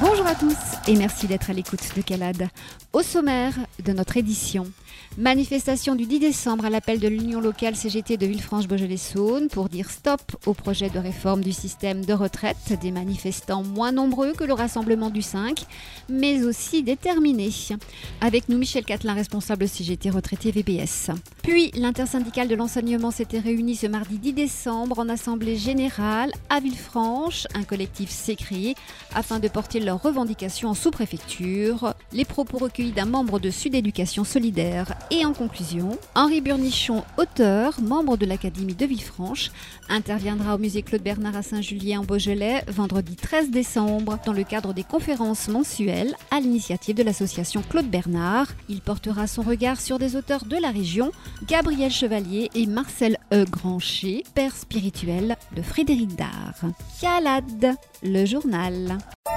Bonjour à tous et merci d'être à l'écoute de Calade. Au sommaire de notre édition, manifestation du 10 décembre à l'appel de l'Union locale CGT de Villefranche-Beaujolais-Saône pour dire stop au projet de réforme du système de retraite. Des manifestants moins nombreux que le rassemblement du 5, mais aussi déterminés. Avec nous Michel Catelin, responsable CGT retraité VBS. Puis l'intersyndicale de l'enseignement s'était réunie ce mardi 10 décembre en assemblée générale à Villefranche. Un collectif s'est créé afin de porter leurs revendications en sous-préfecture. Les propos recueillis d'un membre de Sud Éducation Solidaire. Et en conclusion, Henri Burnichon, auteur, membre de l'Académie de Villefranche, interviendra au musée Claude Bernard à Saint-Julien en Beaujolais vendredi 13 décembre dans le cadre des conférences mensuelles à l'initiative de l'association Claude Bernard. Il portera son regard sur des auteurs de la région, Gabriel Chevalier et Marcel E. Grancher, père spirituel de Frédéric Dard. Calade, le journal.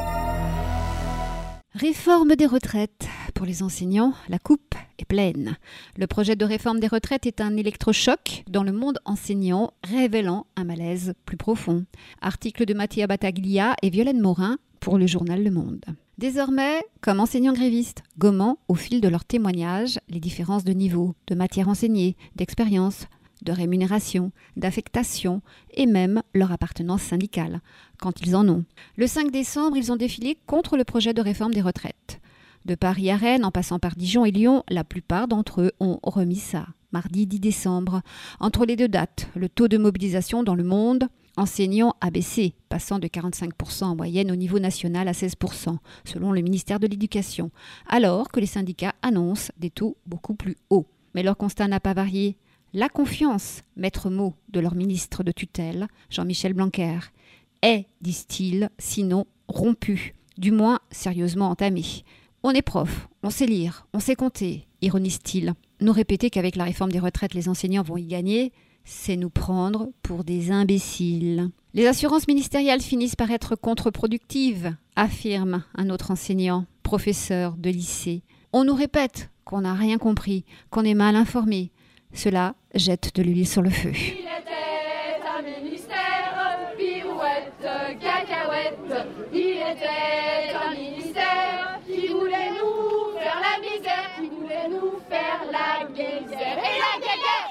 Réforme des retraites. Pour les enseignants, la coupe est pleine. Le projet de réforme des retraites est un électrochoc dans le monde enseignant, révélant un malaise plus profond. Article de Mattia Battaglia et Violaine Morin pour le journal Le Monde. Désormais, comme enseignants grévistes, gommant au fil de leurs témoignages les différences de niveau, de matière enseignée, d'expérience, de rémunération, d'affectation et même leur appartenance syndicale, quand ils en ont. Le 5 décembre, ils ont défilé contre le projet de réforme des retraites. De Paris à Rennes, en passant par Dijon et Lyon, la plupart d'entre eux ont remis ça, mardi 10 décembre. Entre les deux dates, le taux de mobilisation dans le monde enseignant a baissé, passant de 45% en moyenne au niveau national à 16%, selon le ministère de l'Éducation, alors que les syndicats annoncent des taux beaucoup plus hauts. Mais leur constat n'a pas varié. La confiance, maître mot de leur ministre de tutelle, Jean-Michel Blanquer, est, disent-ils, sinon rompue, du moins sérieusement entamée. On est prof, on sait lire, on sait compter, ironise-t-il. Nous répéter qu'avec la réforme des retraites, les enseignants vont y gagner, c'est nous prendre pour des imbéciles. Les assurances ministérielles finissent par être contre-productives, affirme un autre enseignant, professeur de lycée. On nous répète qu'on n'a rien compris, qu'on est mal informé. Cela jette de l'huile sur le feu. Il était un ministère, pirouette, cacahuète. Il était un ministère qui voulait nous faire la misère, qui voulait nous faire la guéguerre. Et la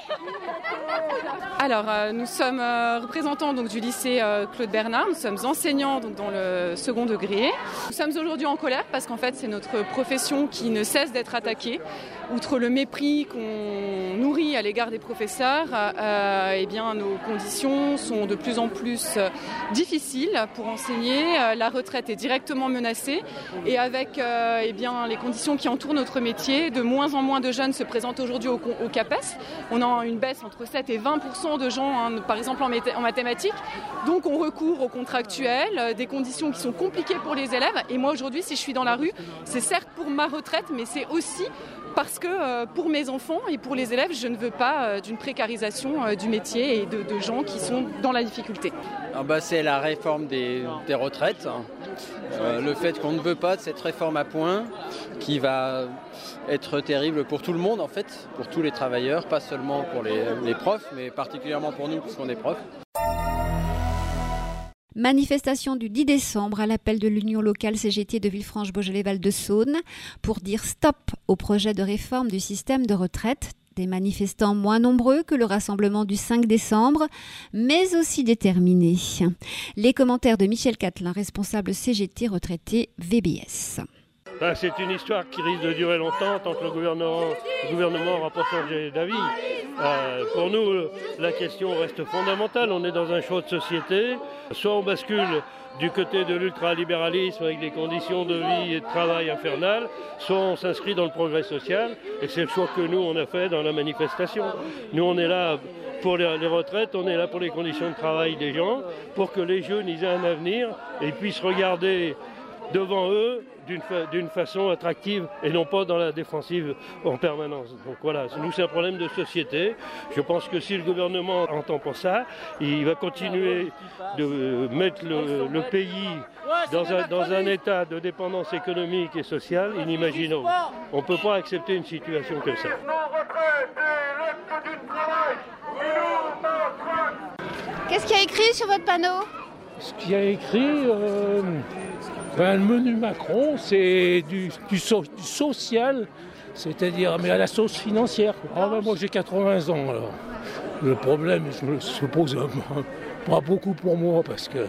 guéguerre. Alors, nous sommes représentants donc, du lycée Claude Bernard, nous sommes enseignants donc, dans le second degré. Nous sommes aujourd'hui en colère parce qu'en fait c'est notre profession qui ne cesse d'être attaquée. Outre le mépris qu'on nourrit à l'égard des professeurs, eh bien, nos conditions sont de plus en plus difficiles pour enseigner. La retraite est directement menacée et avec eh bien, les conditions qui entourent notre métier, de moins en moins de jeunes se présentent aujourd'hui au CAPES. On a une baisse entre 7 et 20% de gens, par exemple en mathématiques. Donc on recourt aux contractuels, des conditions qui sont compliquées pour les élèves. Et moi aujourd'hui, si je suis dans la rue, c'est certes pour ma retraite, mais c'est aussi parce que pour mes enfants et pour les élèves, je ne veux pas d'une précarisation du métier et de gens qui sont dans la difficulté. C'est la réforme des retraites. Le fait qu'on ne veut pas de cette réforme à point qui va être terrible pour tout le monde en fait, pour tous les travailleurs, pas seulement pour les profs, mais particulièrement pour nous puisqu'on est profs. Manifestation du 10 décembre à l'appel de l'Union locale CGT de Villefranche-Beaujolais-Val-de-Saône pour dire stop au projet de réforme du système de retraite. Des manifestants moins nombreux que le rassemblement du 5 décembre, mais aussi déterminés. Les commentaires de Michel Catelin, responsable CGT retraité VBS. C'est une histoire qui risque de durer longtemps tant que le gouvernement n'aura pas changé d'avis. Pour nous, la question reste fondamentale. On est dans un choix de société. Soit on bascule du côté de l'ultralibéralisme avec des conditions de vie et de travail infernales, soit on s'inscrit dans le progrès social. Et c'est le choix que nous, on a fait dans la manifestation. Nous, on est là pour les retraites, on est là pour les conditions de travail des gens, pour que les jeunes aient un avenir et puissent regarder devant eux d'une façon attractive et non pas dans la défensive en permanence. Donc voilà, nous c'est un problème de société. Je pense que si le gouvernement entend pas ça, il va continuer de mettre le pays dans un état de dépendance économique et sociale inimaginable. On ne peut pas accepter une situation comme ça. Qu'est-ce qu'il y a écrit sur votre panneau ? Ce qu'il y a écrit, Le menu Macron, c'est du social, c'est-à-dire mais à la sauce financière. Moi j'ai 80 ans, alors le problème se pose pas beaucoup pour moi parce que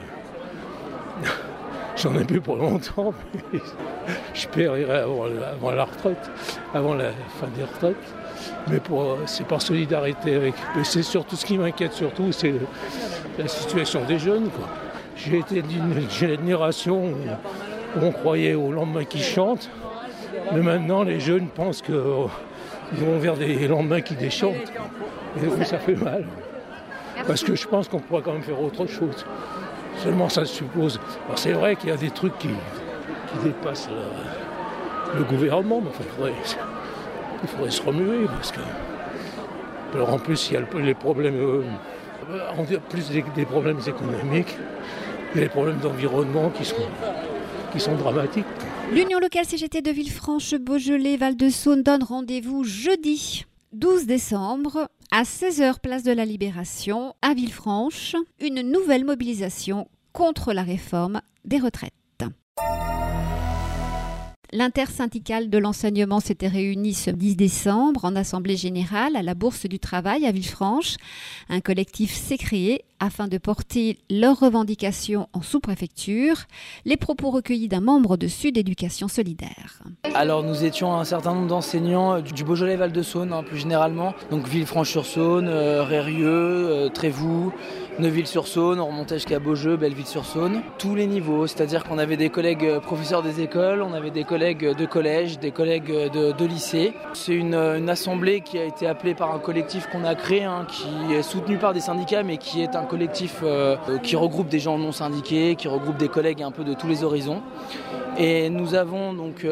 j'en ai plus pour longtemps, mais je périrai avant la retraite, avant la fin des retraites. Mais c'est par solidarité avec. Mais c'est surtout ce qui m'inquiète surtout, c'est la situation des jeunes, quoi. J'ai été d'une génération où on croyait au lendemain qui chante, mais maintenant les jeunes pensent qu'ils vont vers des lendemains qui déchantent. Et donc ça fait mal. Parce que je pense qu'on pourrait quand même faire autre chose. Seulement ça suppose. Alors c'est vrai qu'il y a des trucs qui dépassent le gouvernement, mais enfin, il faudrait se remuer parce que. Alors en plus il y a les problèmes, en plus des problèmes économiques, il y a les problèmes d'environnement qui sont dramatiques. L'Union locale CGT de Villefranche-Beaujolais Val-de-Saône donne rendez-vous jeudi 12 décembre à 16h place de la Libération à Villefranche, une nouvelle mobilisation contre la réforme des retraites. L'intersyndicale de l'enseignement s'était réunie ce 10 décembre en assemblée générale à la Bourse du Travail à Villefranche. Un collectif s'est créé afin de porter leurs revendications en sous-préfecture. Les propos recueillis d'un membre de Sud Éducation Solidaire. Alors nous étions un certain nombre d'enseignants du Beaujolais Val-de-Saône, plus généralement, donc Villefranche-sur-Saône, Rérieux, Trévoux, Neuville-sur-Saône, on remontait jusqu'à Beaujeu, Belleville-sur-Saône, tous les niveaux, c'est-à-dire qu'on avait des collègues professeurs des écoles, on avait des collègues de collège, des collègues de lycée. C'est une assemblée qui a été appelée par un collectif qu'on a créé, qui est soutenu par des syndicats, mais qui est un collectif qui regroupe des gens non syndiqués, qui regroupe des collègues un peu de tous les horizons. Et nous avons donc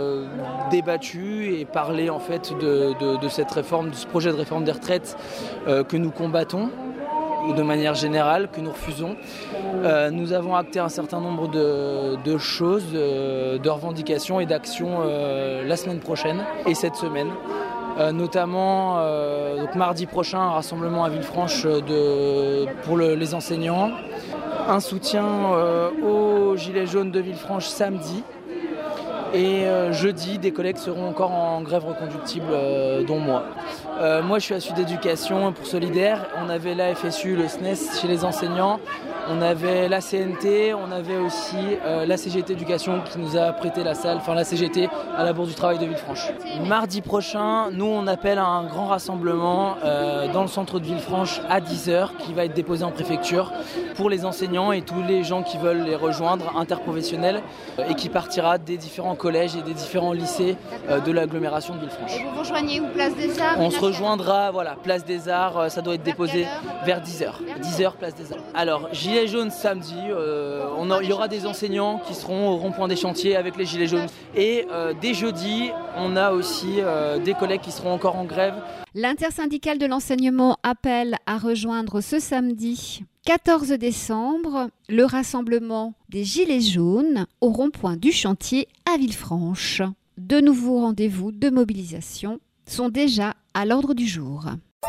débattu et parlé en fait de cette réforme, de ce projet de réforme des retraites que nous combattons de manière générale, que nous refusons. Nous avons acté un certain nombre de choses, de revendications et d'actions la semaine prochaine et cette semaine. Notamment donc mardi prochain, un rassemblement à Villefranche pour les enseignants, un soutien aux Gilets jaunes de Villefranche samedi. Et jeudi, des collègues seront encore en grève reconductible, dont moi. Moi, je suis à Sud Éducation pour Solidaire. On avait la FSU, le SNES chez les enseignants. On avait la CNT, on avait aussi la CGT Éducation qui nous a prêté la salle, enfin la CGT à la Bourse du Travail de Villefranche. Mardi prochain, nous on appelle à un grand rassemblement dans le centre de Villefranche à 10h qui va être déposé en préfecture pour les enseignants et tous les gens qui veulent les rejoindre, interprofessionnels, et qui partira des différents collèges et des différents lycées de l'agglomération de Villefranche. Et vous vous rejoignez où, place des Arts? On se rejoindra, voilà, place des Arts, ça doit être déposé vers 10h. 10h, place des Arts. Alors, Gilets jaunes samedi, il y aura des enseignants qui seront au rond-point des chantiers avec les Gilets jaunes. Et dès jeudi, on a aussi des collègues qui seront encore en grève. L'intersyndicale de l'enseignement appelle à rejoindre ce samedi 14 décembre le rassemblement des Gilets jaunes au rond-point du chantier à Villefranche. De nouveaux rendez-vous de mobilisation sont déjà à l'ordre du jour.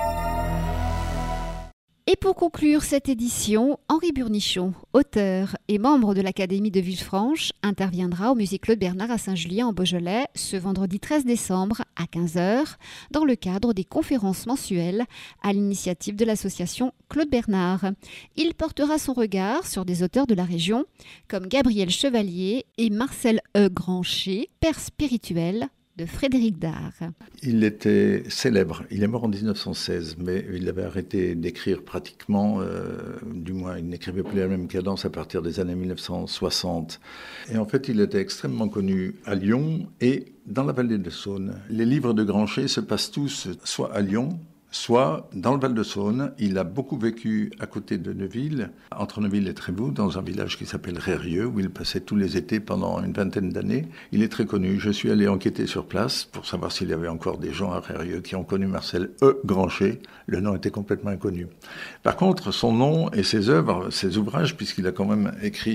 Et pour conclure cette édition, Henri Burnichon, auteur et membre de l'Académie de Villefranche, interviendra au musée Claude Bernard à Saint-Julien en Beaujolais ce vendredi 13 décembre à 15h dans le cadre des conférences mensuelles à l'initiative de l'association Claude Bernard. Il portera son regard sur des auteurs de la région comme Gabriel Chevalier et Marcel E. Grancher, père spirituel de Frédéric Dard. Il était célèbre. Il est mort en 1916, mais il avait arrêté d'écrire pratiquement, du moins il n'écrivait plus à la même cadence à partir des années 1960. Et en fait, il était extrêmement connu à Lyon et dans la vallée de Saône. Les livres de Grancher se passent tous soit à Lyon, soit dans le Val-de-Saône. Il a beaucoup vécu à côté de Neuville, entre Neuville et Trévoux, dans un village qui s'appelle Rérieux, où il passait tous les étés pendant une vingtaine d'années. Il est très connu. Je suis allé enquêter sur place pour savoir s'il y avait encore des gens à Rérieux qui ont connu Marcel E. Grancher. Le nom était complètement inconnu. Par contre, son nom et ses œuvres, ses ouvrages, puisqu'il a quand même écrit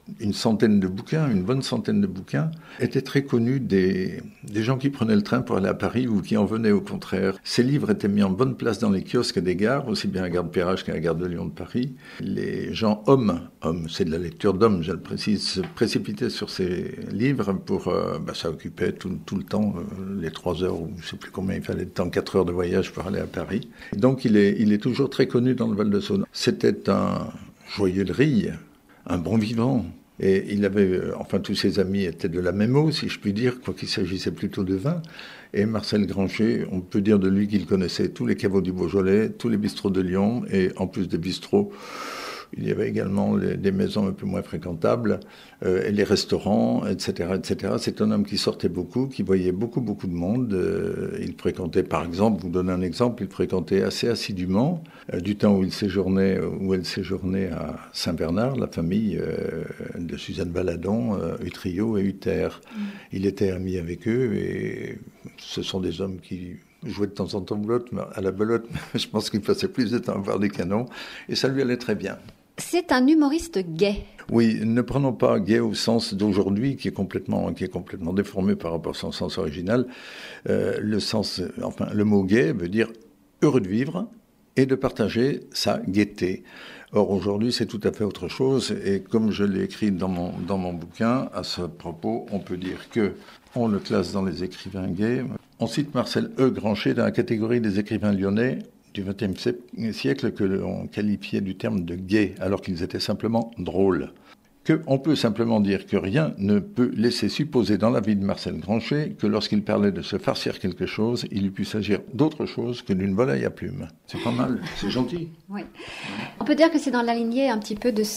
une centaine de bouquins, une bonne centaine de bouquins, était très connu des gens qui prenaient le train pour aller à Paris ou qui en venaient au contraire. Ces livres étaient mis en bonne place dans les kiosques des gares, aussi bien à la gare de Perrache qu'à la gare de Lyon de Paris. Les gens hommes, c'est de la lecture d'hommes, je le précise, se précipitaient sur ces livres pour... ça occupait tout le temps, les 3 heures, ou je ne sais plus combien il fallait de temps, 4 heures de voyage pour aller à Paris. Donc il est toujours très connu dans le Val-de-Saône. C'était un joyeux de rille, un bon vivant. Et il avait, tous ses amis étaient de la même eau, si je puis dire, quoiqu'il s'agissait plutôt de vin. Et Marcel Grancher, on peut dire de lui qu'il connaissait tous les caveaux du Beaujolais, tous les bistrots de Lyon, et en plus des bistrots, il y avait également des maisons un peu moins fréquentables, et les restaurants, etc., etc. C'est un homme qui sortait beaucoup, qui voyait beaucoup de monde. Il fréquentait, par exemple, vous donne un exemple, il fréquentait assez assidûment, du temps où elle séjournait à Saint-Bernard, la famille de Suzanne Baladon, Utrio et Uther. Il était ami avec eux, et ce sont des hommes qui jouaient de temps en temps à la belote, mais je pense qu'il passait plus de temps à voir des canons, et ça lui allait très bien. C'est un humoriste gai. Oui, ne prenons pas gai au sens d'aujourd'hui, qui est complètement déformé par rapport à son sens original. Le mot gai veut dire heureux de vivre et de partager sa gaieté. Or, aujourd'hui, c'est tout à fait autre chose, et comme je l'ai écrit dans mon bouquin, à ce propos, on peut dire qu'on le classe dans les écrivains gays. On cite Marcel Grancher dans la catégorie des écrivains lyonnais du XXe siècle que l'on qualifiait du terme de gai, alors qu'ils étaient simplement drôles. On peut simplement dire que rien ne peut laisser supposer dans la vie de Marcel Grancher que lorsqu'il parlait de se farcir quelque chose, il eût pu s'agir d'autre chose que d'une volaille à plumes. C'est pas mal, c'est gentil. Oui. On peut dire que c'est dans la lignée un petit peu de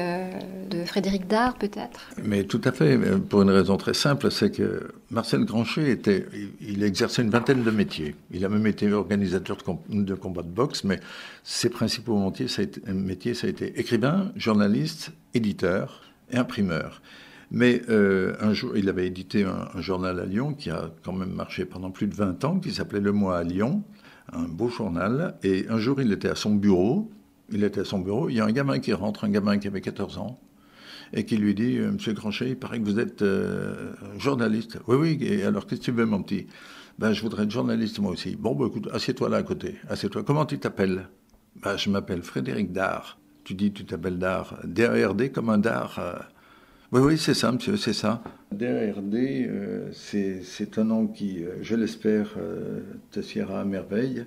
Frédéric Dard, peut-être. Mais tout à fait, pour une raison très simple, c'est que Marcel Grancher il exerçait une vingtaine de métiers. Il a même été organisateur de combats de boxe, mais ses principaux métiers, ça a été écrivain, journaliste, éditeur et imprimeur. Mais un jour, il avait édité un journal à Lyon qui a quand même marché pendant plus de 20 ans, qui s'appelait Le Mois à Lyon, un beau journal. Et un jour, il était à son bureau. Il y a un gamin qui rentre, un gamin qui avait 14 ans, et qui lui dit « Monsieur Grancher, il paraît que vous êtes journaliste. »« Oui, et alors qu'est-ce que tu veux, mon petit ?»« Je voudrais être journaliste, moi aussi. »« Bon, écoute, assieds-toi là à côté. Assieds-toi. Comment tu t'appelles ?»« Je m'appelle Frédéric Dard. » Tu dis, tu t'appelles Dard. D-A-R-D comme un Dard. Oui, c'est ça, monsieur, c'est ça. D-A-R-D, c'est un nom qui, je l'espère, te siera à merveille.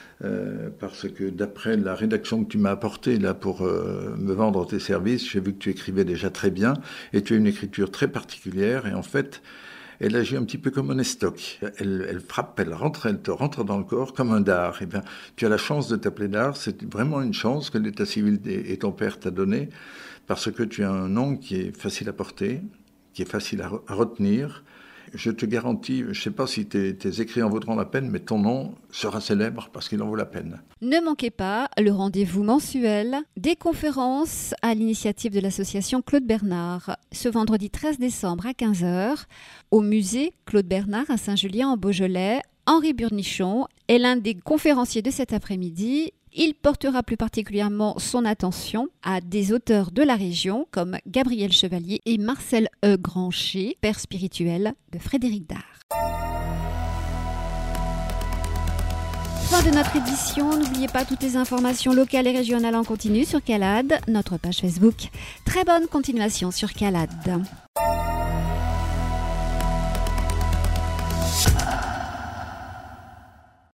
Parce que d'après la rédaction que tu m'as apportée là pour me vendre tes services, j'ai vu que tu écrivais déjà très bien et tu as une écriture très particulière et en fait, elle agit un petit peu comme un estoc. Elle frappe, elle te rentre dans le corps comme un dard. Eh bien, tu as la chance de t'appeler Dard, c'est vraiment une chance que l'état civil et ton père t'a donné parce que tu as un nom qui est facile à porter, qui est facile à retenir. Je te garantis, je ne sais pas si tes écrits en vaudront la peine, mais ton nom sera célèbre parce qu'il en vaut la peine. Ne manquez pas le rendez-vous mensuel des conférences à l'initiative de l'association Claude Bernard, ce vendredi 13 décembre à 15h, au musée Claude Bernard à Saint-Julien en Beaujolais. Henri Burnichon est l'un des conférenciers de cet après-midi. Il portera plus particulièrement son attention à des auteurs de la région comme Gabriel Chevalier et Marcel Grancher, père spirituel de Frédéric Dard. Fin de notre édition. N'oubliez pas toutes les informations locales et régionales en continu sur CALAD, notre page Facebook. Très bonne continuation sur CALAD.